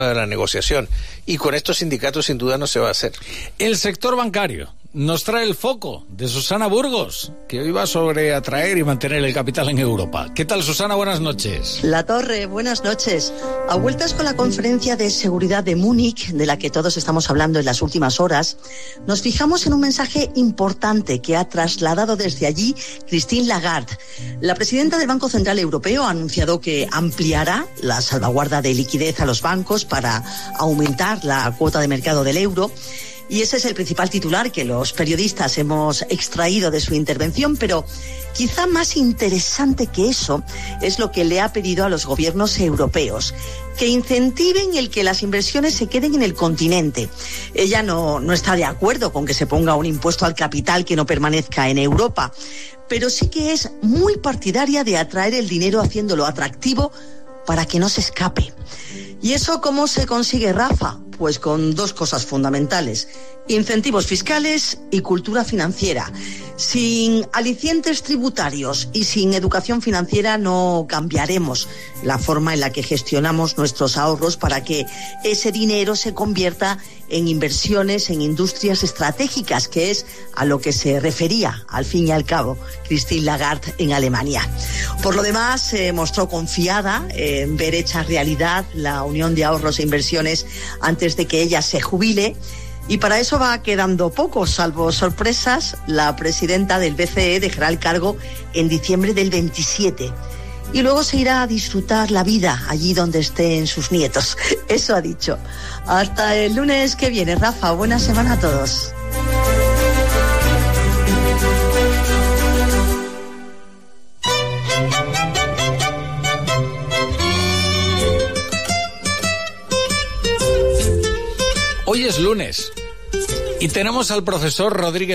de la negociación. Y con estos sindicatos sin duda no se va a hacer. El sector bancario nos trae el foco de Susana Burgos, que hoy va sobre atraer y mantener el capital en Europa. ¿Qué tal, Susana? Buenas noches. La Torre, buenas noches. A vueltas con la conferencia de seguridad de Múnich, de la que todos estamos hablando en las últimas horas, nos fijamos en un mensaje importante que ha trasladado desde allí Christine Lagarde. La presidenta del Banco Central Europeo ha anunciado que ampliará la salvaguarda de liquidez a los bancos para aumentar la cuota de mercado del euro. Y ese es el principal titular que los periodistas hemos extraído de su intervención, pero quizá más interesante que eso es lo que le ha pedido a los gobiernos europeos, que incentiven el que las inversiones se queden en el continente. Ella no está de acuerdo con que se ponga un impuesto al capital que no permanezca en Europa, pero sí que es muy partidaria de atraer el dinero haciéndolo atractivo para que no se escape. ¿Y eso cómo se consigue, Rafa? Pues con dos cosas fundamentales: incentivos fiscales y cultura financiera. Sin alicientes tributarios y sin educación financiera no cambiaremos la forma en la que gestionamos nuestros ahorros para que ese dinero se convierta en inversiones en industrias estratégicas, que es a lo que se refería, al fin y al cabo, Christine Lagarde en Alemania. Por lo demás, se mostró confiada en ver hecha realidad la Unión de Ahorros e Inversiones antes de que ella se jubile. Y para eso va quedando poco, salvo sorpresas. La presidenta del BCE dejará el cargo en diciembre del 27. Y luego se irá a disfrutar la vida allí donde estén sus nietos. Eso ha dicho. Hasta el lunes que viene, Rafa. Buena semana a todos. Hoy es lunes y tenemos al profesor Rodríguez